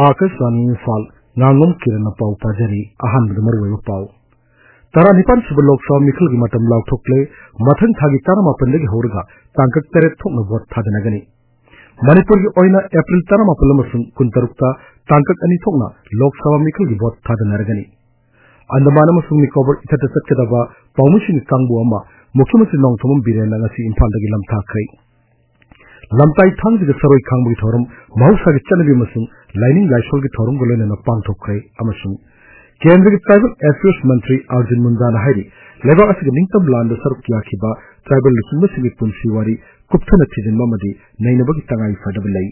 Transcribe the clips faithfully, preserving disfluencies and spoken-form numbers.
Akashwani Imphal Ngangom Kiran Pau Pajari Ahan Murwe Pau Tara Nipan Sub Lok Sabha Mikhil gi matam lauthokle mathang thagi taramapan lagi horga tangkak teret thokna vote thadanagani Manipur gi oina April taramapan amasung kuntarukta tangkak ani thokna Lok Sabha Mikhil gi vote thadanaragani Andaman amasung Nicobar ithata satkadaba Paumushing Kangbu ama Mukhyamantri Nongthamam Birena ngasi Imphal dagi lamthakhai Lamtai thangji gi saroi khangbu thorum mahausa gi chanabi amasung lining laishol gi thorum golena pangthokkhai amasung Kendra Tribal Affairs Mantri Arjun Mundana Hari Leba Asig Ningtam Land Sarukya Kiba Tribal Lusumbasigi Punsiwari Kuptana Tijin Mamadi Nainabagi Tangai Fadabalai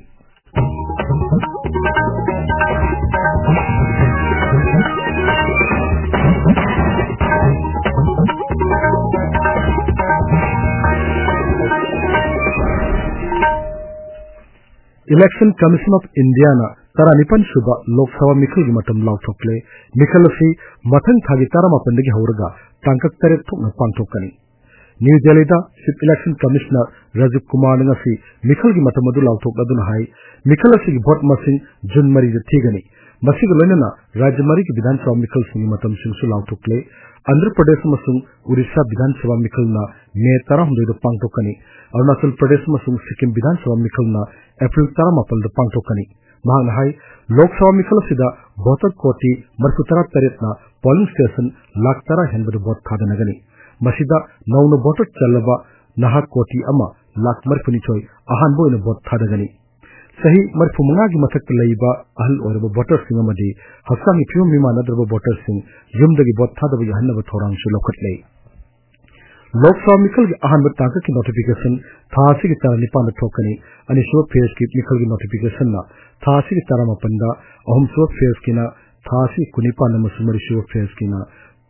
Election Commission of Indiana Tara Nipan Suba Lok Sabha Mikhil gi matam lauthokle Mikhil asi mathang thagi taramapan dagi horga tangkak teret thokna pangthokani New Delhi da Chief Election Commissioner Rajiv Kumar ngasi Mikhil gi matam adu lauthok aduna hai Mikhil asi gi vote masing June mari da thigani masig loinana Rajya mari gi Vidhan Sabha Mikhil sing matam sing su lauthokle Andhra Pradesh masung Odisha Vidhan Sabha Mikhil na May tara hundoi da pangthokani Arunachal Pradesh masung Sikkim Vidhan Sabha Mikhil na April tara mapal da pangthokani Mahang hai Lok Sabha Mikhil sida voter koti marfutara taretna polling station lakh tara henbadu vote thadanagani masida nauna voter chalaba naha koti ama lakh marfuni choi ahan boina vote thadagani sahi marfu manga gi mathak leiba ahal orba voter sing amadi hasangi phium mimana darba voter sing yumdagi vote thadaba yahanna thorang su lokatlei Lok Sabha Mikhil gi ahan bataka ki notification thasi gi tara nipan thokani ani show phase ki Mikhil gi notification na thasi ki tara mapanda ahum show phase kina thasi kunipan amasumari show phase kina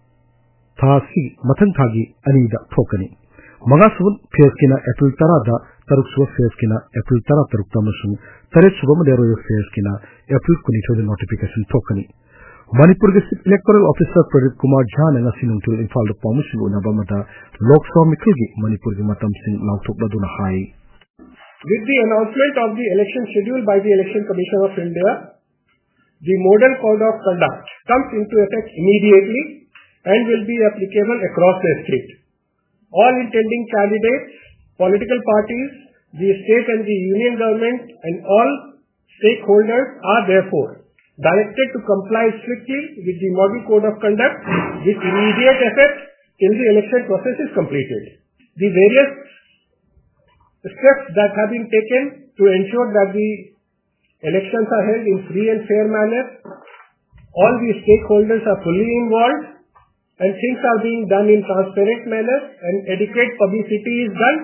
thasi mathang thagi ani da thokani maga subun phase kina April tara da taruk show phase kina April tara taruk tamasung tare subam dero phase kina April kuni show notification thokani Manipur District Electoral Officer Pradeep Kumar Jha nga sinungtul Imphal da pamusul unabamata Lok Sabha Mikhil gi Manipur gi matam sing lauthok laduna hai With the announcement of the election schedule by the Election Commission of India, the Model Code of Conduct comes into effect immediately and will be applicable across the state. All intending candidates, political parties, the state and the union government and all stakeholders are therefore directed to comply strictly with the Model Code of Conduct with immediate effect till the election process is completed. The various steps that have been taken to ensure that the elections are held in free and fair manner, all the stakeholders are fully involved and things are being done in transparent manner and adequate publicity is done.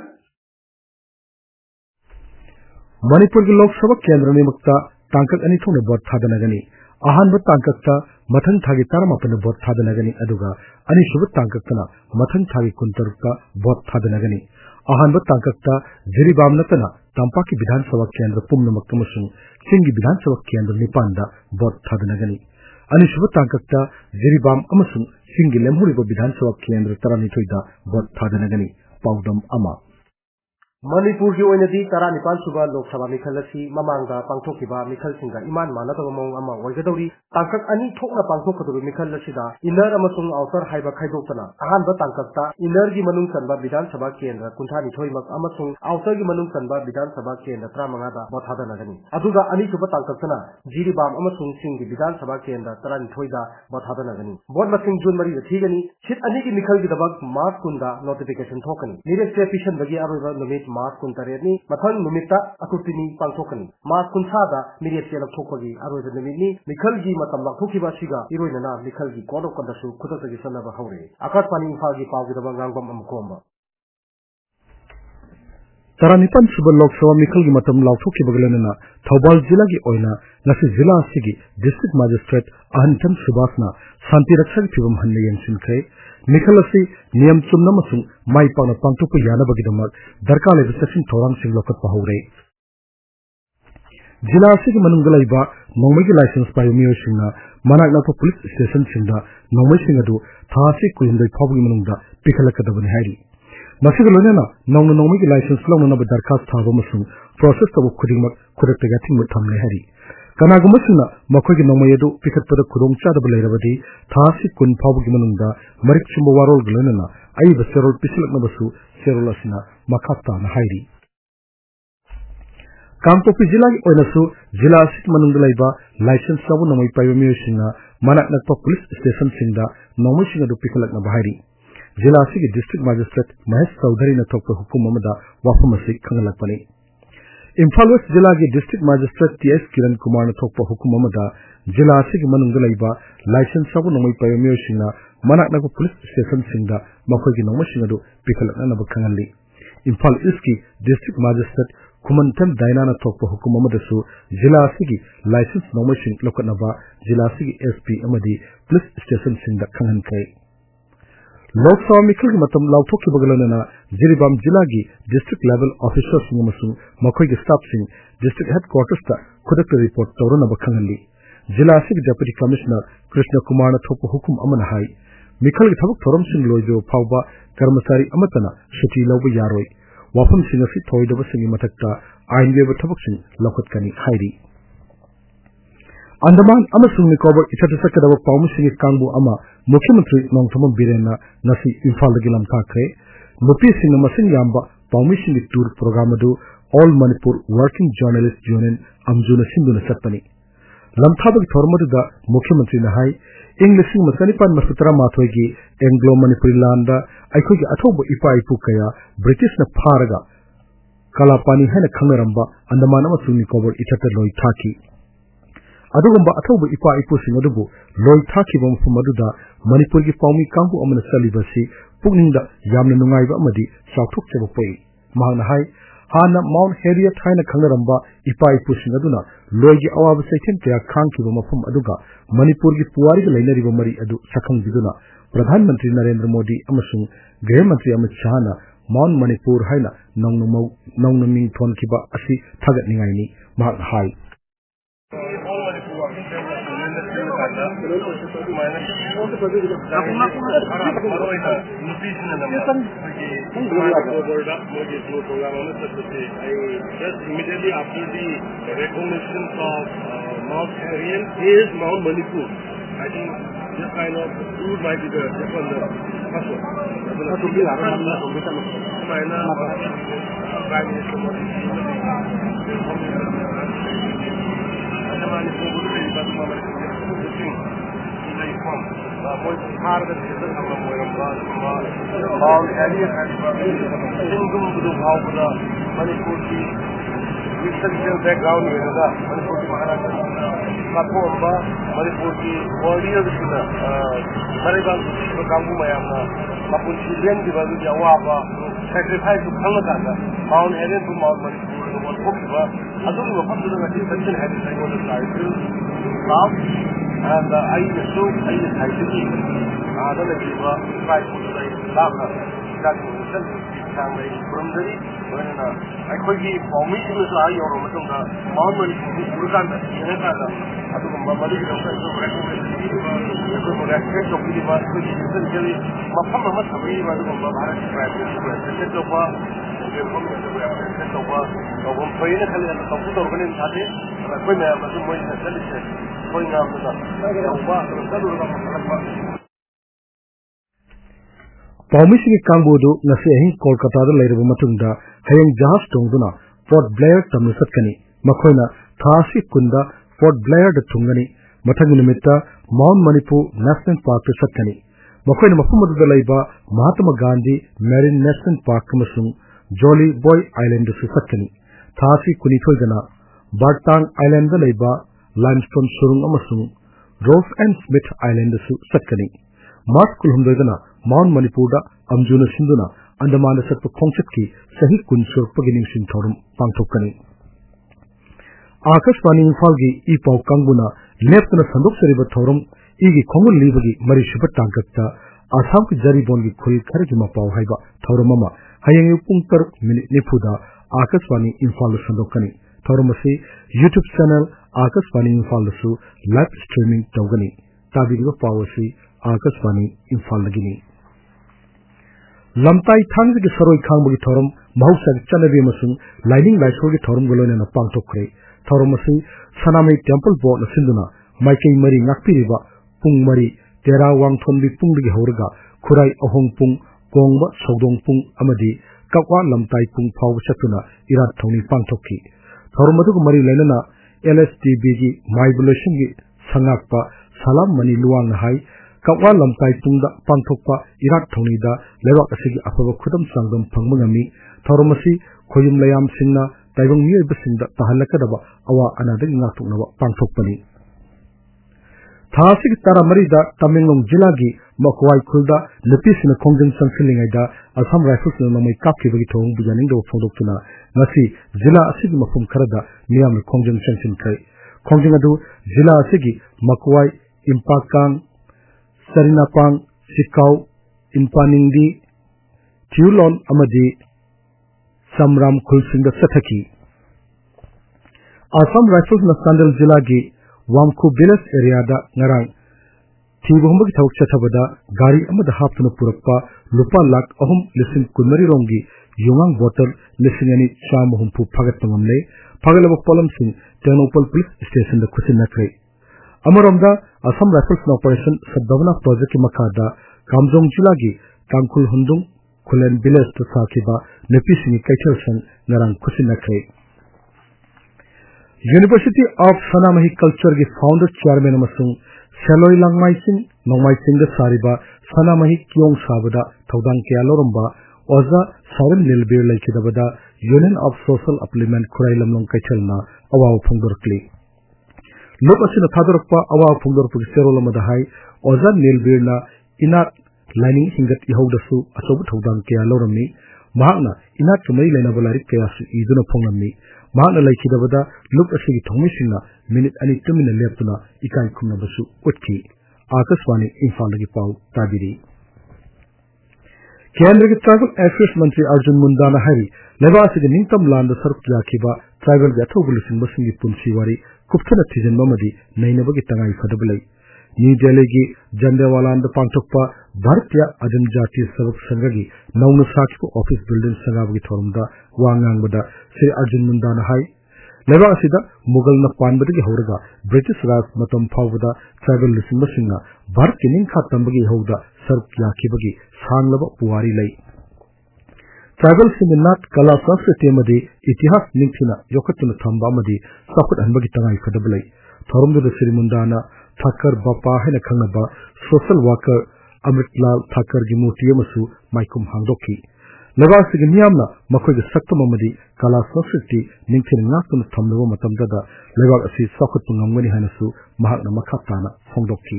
Manipur ki Lok Sabha Kendra Nimukta Tangkak ani thone vote thadanagani ahanba tangkakta mathang thagi taramapan vote thadanagani aduga ani shubut tangkaktana mathang thagi kuntarukta vote thadanagani ahanba tangkakta Jiribam natana Tampaki Vidhan Sabha Kendra pumnamak amasung Singi Vidhan Sabha Kendra nipanda vote thadanagani ani shubut tangkakta Jiribam amasung Singi lemhuriba Vidhan Sabha Kendra taranithoida vote thadanagani paudam ama Manipur ki oinadi tara nipan suba Lok Sabha Mikhil asi mamangda pangthokkiba Mikhil singa iman manataba mong ama oigadori tangkak ani thokna pangthokkadoru Mikhil asida inner amasung outer haiba khaidoktana ahanba tangkakta inner gi manung sanba Vidhan Sabha Kendra kunthani thoimak amasung outer gi manung sanba Vidhan Sabha Kendra tramanga da bothadana aduga ani suba tangkaktana Jiribam amasung singi Vidhan Sabha Kendra tarani thoida bothadana gani bot masing June mari thigani chit ani gi Mikhil gi dabak March kunda notification thokani nire station bagi aroba numit March kuntareni mathang numita akutini pangthokani March kunsada miriat kelak thokagi aroida numini Mikhil gi matam lakthokiba siga iroinana Mikhil gi code of conduct khutotagi sanaba haure akat pani Imphal gi pawgi dabang ngangbam amkomba Tara nipan suba Lok Sabha Mikhil gi matam lakthokiba glenana Thoubal jila gi oina ngasi jila asigi district magistrate Ahantam Subhasna Santi Rakshak Phibam hanne yensinkhai Mikhil asi niyam chumna masung mai pauna pangthokpa yanabagidamak darkar leba section thorang sing lokatpa haure jila asigi manungda laiba nongmai gi license payo miyo singna manak nakpa police station singda nongmai sing adu thasi kuindai phawgi manungda pikhalakadabani hairi masiga loinana nongna nongmai gi license lawna na darkar thaba masung process tabu khudingmak khudak tega thingmu thamne hari Kanagumashina, Makogi Nomayadu, Picatpada Kudong Chadab Lerabadi, Tasi Kun Pabugi Manunda, Marik Chumawaro Glenana, Aiva Serol Pisilak Nabasu, Serolasina, Makata Nahairi. Kampopi Zila Oinasu, Zila Sit Manundalaiba, License Sabu Namai Payomishina, Manak Nakpa Police Station Sinda, Nomashinga do Pikalak Nabahari. Zila Sigi District Magistrate, Mahesh Saudari Natokpa Hukumamada, Wafamasik Kangalapani. Imphal West Zila ki District Magistrate T S Kiran Kumar Natokpa Hukumamada, Zila Sigi Manundalaiba, License Sabu Namai Payomishina, Manak Nakpa Police Station Sinda, Makogi Nomashinga do Pikalak Nabakangali. Imphal East ki District Magistrate Kumantam Dainana Tokpa Hukumamadasu, Zila Sigi, License Nomashin Lokanaba, Zila Sigi S P Amadi, Police Station Sinda Kangankai. Lok Sabha Mikil Matam Lautoki Bagalana, Ziribam Zilagi, District Level Officers Namasu, Makogi Staff Singh, District Headquarters Ta, Kudaka Report Taurana Bakangali. Zila Sigi Deputy Commissioner Krishna Kumar Tokpa Hukum Amanahai. Mikil Tabuk Toram Singh Lojo Pauba, Karmasari Amatana, Shuti Lobu Yaroi. Wafam Singasi Toydava Singi Matakta, Ainweva Tabuksing, Lokatkani, Hairi. Andaman Amasung Nicobar Itatasakadava Paumusing Kambu Ama, Mukhyamantri Nongtama Birena, Nasi Imphal Gilam Takre, Mupi Sinamasin Yamba, Paumusing Tour Programadu, All Manipur Working Journalist Union, Amjuna Sinduna Satani. Lamthabak Tormaduda, Mukhyamantri Nahai, English Masanipan Masutra Matwegi, Anglo Manipuri Landa, Aikogi Atobo Ipa Ipukaya, British na Paraga, Kalapani Hena Kameramba, Andaman Amasung Nicobar Itataloi Taki. Adugamba Atobo Ipa Ipu Singadubu, Loi Taki Bamfumaduda, Manipurgi Paumi Kambu Amana Salibasi, Pugninda, Yamna Nungaiva Amadi, Sautuk Chevapoi, Mahanahai, Hana Mount Harriet Haina Kangaramba, Ipa Ipu Singaduna, Loigi Awab Satan Kaya Kanki Bamafum Aduga, Manipurgi Puari Lainari Bamari Adu Sakang Biduna, Pradhan Mantri Narendra Modi Amasung, Gray Mantri Amit Shahana, Mount Manipur Haina, Nong Thon Kiba Asi, Tagat Ningaini, Mahanahai. Just immediately after the recognition of Mount Harriet is Mount Manipur. I think this kind of food might be the second first one. Prime Minister Modi. Mount Harriet is the Mount Harriet has Singum Guru Bhavada, Manipur, historical background with the Manipur Maharaja, Kapomba, Manipur, warriors with the Mariban Kambu Mayana, Mapun Chilean, the Wapa, sacrifice to Kangatana, Mount Harriet to Mount Manipur, and one Pokeba. I don't know what to do with the section had I was a title, and I assume I is Haiti. I don't know if you are trying to say Lama, that was the family from the when I could give formation with I or Matunga, Mount Uganda, Canada, I don't know what is the respect of the university, essentially, Mapama must have been one of the Maharaj practice, set of one, set of one, of one point and a computer of an Tati, and I couldn't have a way to tell it, going out with us. Paumisigi Kambudu, Nasi Kolkata, the later Matunda, Hayang Jahas Tunguna, Fort Blair Tamusakani, Makoina, Thasi Kunda, Fort Blair the Tungani, Matangunimita, Mount Manipur National Park to Sakani, Makoina Mafumadu the Laiba, Mahatma Gandhi, Marine National Park Kamasung, Jolly Boy Island to Sakani, Thasi Kunitogana, Bartang Island the Laiba, Limestone Surung Amasung, Rose and Smith Island to Sakani, Mars Kulhundagana, Mount Manipurda, Amjuna Sinduna, Andaman Satpa Kongsetki, Sahi Kunsur Pagining Sing Thorum, Pangtokani. Akashwani Falgi, Ipau Kanguna, left in a Sandok Seriba Thorum, Igi Kongun Libagi, Marishiba Tankata, Asam Jaribongi Kuri Karikima Pau Haiba, Thorumama, Hayangu Punkar Nipuda, Akashwani Infal Sandokani, Thorumasi, YouTube channel, Akashwani Infalusu, live streaming Togani, Tabiga Pawasi, Akashwani Infalagini. Lamtai Tang the Saroi Kambugi Torum, Mausa Chanabi Masung, Lining Lyshogi Torum Golon and a Pantokre, थौरमसी Sanamahi temple board सिंधुना माइकई मरी ngakpiriba pung mari tera wangthonbi pungdigi hawrga khurai ahong pung kongba sodong pung amadi kakwa lamtai pung phawba chatuna irat thoni pangthokki thormadu mari lainana L S T B gi maibulation gi sangakpa salam mani luang hai kakwa lamtai pungda pangthokpa irat thoni da lewak asigi afaba khudam sangdam phangmangami thormasi khoyum layam singna taibang miyai basinda tahalakadaba awa anadagi ngaktuknaba pangthokpani थासिक तारामरीदा Tamenglong जिला की मकवाई खुलदा नपीसना खोंजन संसिलिंगाइदा Assam rifles नमई कापखिबगी थोंग बुजानिंग दो फोंदोक्तुना ngasi जिला असिगी मफुम खरदा मियाम खोंजन संसिनखै खोंजन अदु जिला असिगी मकवाई इम्पाकांग सरिनापांग सिकाउ इनपानिंगदी थिउलोन अमदी समराम खुलसिंग सथकी Assam rifles न संदल जिला की वामखु बिलस एरियादा ngarang thibomba thawk chathabada gari amada haptuna purakpa lupa lak ahum lising kunmari rongi yungang bottle lising ani cham humpu phagat pangamle phagalaba polam sing tenopal police station da khusin nakre amaramda Assam Rifles operation sadbavna project ki makada kamjong jila gi kangkul hundung kulen bilas to sakiba nepisini kaithelsan ngarang khusin nakre University of Sanamahi Culture की founder chairman अमसुंग सेलोई लांगमाई सिंह नोंगमाई सिंह सारिबा सनामही क्योंग साबदा थौदांग के आलोरंबा ओजा सावन निलबीर लैखिदबदा union of social upliftment Khurai Lamlong कैचलना अवाव फुंगदरक्ली लोक असिना थादरक्पा अवाव फुंगदरपुग सेरोलमदा हाई ओजा निलबीरना इनात लाइनिंग हिंगत इहौदसु असोब थौदांग के आलोरमनी महाकना इनात कमई लेनाबा लारिक कयासु इदुना फोंगलमनी महाकना लैखिदबदा लोक असिगी थौमिसिंगना मिनिट अनि तुमिना लेप्तुना इकाई खुमनबसु उटकी आकाशवाणी इम्फालगी पाउ ताबिरी केंद्र के ट्राइबल अफेयर्स मंत्री अर्जुन मुंडा ने हरी लेबासिगे निंतम लांद सरक याखिबा ट्राइबल गथोबुलसिंग बसिंगी पुंसीवारी कुप्थना थिजन ममदी नैनबगी तंगाई फदबलै न्यू दिल्ली की जंडेवालांद पांगथोकपा भारतीय आदिम जाति सबक संघगी नौनु साखिबो ऑफिस बिल्डिंग संगाबगी थोरमदा वांगांगबदा श्री अर्जुन मुंडा ने हाई लेबासिदा मुगल न पानबदगी हौरगा ब्रिटिश राज मतम फावदा ट्राइबल लिसिंग बसिंगा भारत की निंखा तंबगी हौदा सरक याखिबगी सांगलबा पुवारी लै ट्राइबल सिंगनाथ कला संस्कृति मदी इतिहास निंथिना योकतुना थंबा मदी सफट हनबगी तंगाई फदबलै थोरमदुदा श्री मुंडाना ठाकर बापा हैना खंगबा सोशल वर्कर अमृतलाल ठाकर की मूर्ति मसु माइकुम हांगदोकी लेबासिगे मियामना मखोइगे सक्तम मदी कला संस्कृति निंथिना नाकुना थमनबा मतमददा लेबाग असि सखुत ngamgani hanasu mahakna makhatana phongdokki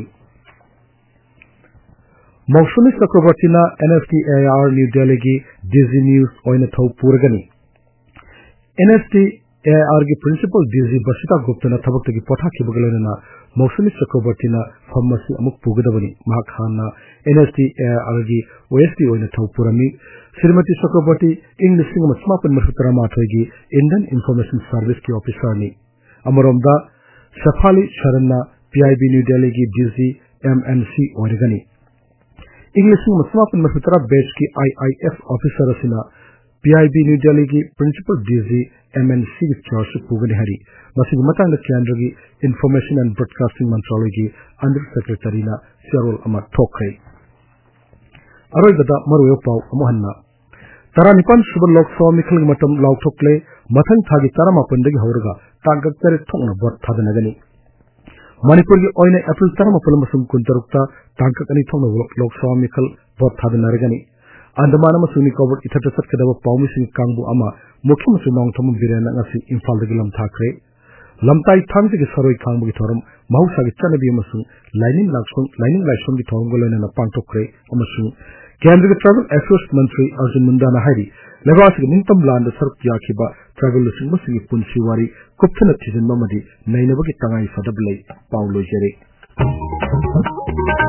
Mousumi चक्रवर्तीना N F T A R new Delhi की डीजी न्यूज ओइना थौ पुरगनी N F T A R की प्रिंसिपल डीजी बसिता गुप्तना थबक्तगी पठाखिबगलेना मौसुमी चक्रवर्तीना फमसी अमुक पुगदबनी महाखाना N F T A R की O S D ओइना थौ पुरमी श्रीमती चक्रवर्ती इंग्लिश सिंह मस्मापन मसुतरा माथोगी इंडियन इंफॉर्मेशन सर्विस की ऑफिसर ने अमरोमदा सफाली शरणना P I B new Delhi की डीजी M N C ओरगनी इंग्लिश सिंह मस्मापन मसुतरा बैच की I I F ऑफिसर असिना P I B new Delhi की principal DG M N C की चार्ज पुगनी हरी मसिग मतंग केंद्र की इंफॉर्मेशन एंड ब्रॉडकास्टिंग मंत्रालय की अंडर सेक्रेटरी ना शेरोल अमर ठोकरे अरोइबदा मरुयो पाउ अमहन्ना तरा निपान सुबह लोकसभा मिखल मतम लाउथोकले मथंग थागी तरा मापनदगी हौरगा तांगक तरे थोंगना बट थादनगनी मणिपुर की ओइने अप्रैल तरा मापल मसुम कुंतरुक्ता तांगक अनि थोंगना लोकसभा मिखल बट थादनरगनी अंडमान मसुनी कोवर इथत सत्कदब पाउमिसिंग कांगबु अमा मुख्य मसु नोंगथम बिरेना ngasi इंफाल दगी लम थाखरे लमताई थांगजि की सरोई खांगबु की थोरम माउसागी चनबी मसु लाइनिंग लाक्सुंग लाइनिंग लाइसुंग की थोरम गोलेना पांगथोकरे अमसु केंद्र के ट्राइबल अफेयर्स मंत्री अर्जुन मुंडा ने हरी लेबासिगे निंतम लांद सरक याखिबा ट्राइबल लिसिंग मसिगी पुंसीवारी कुप्थना थिजन ममदी नैनबगी तंगाई फदबलै पाउलो जरे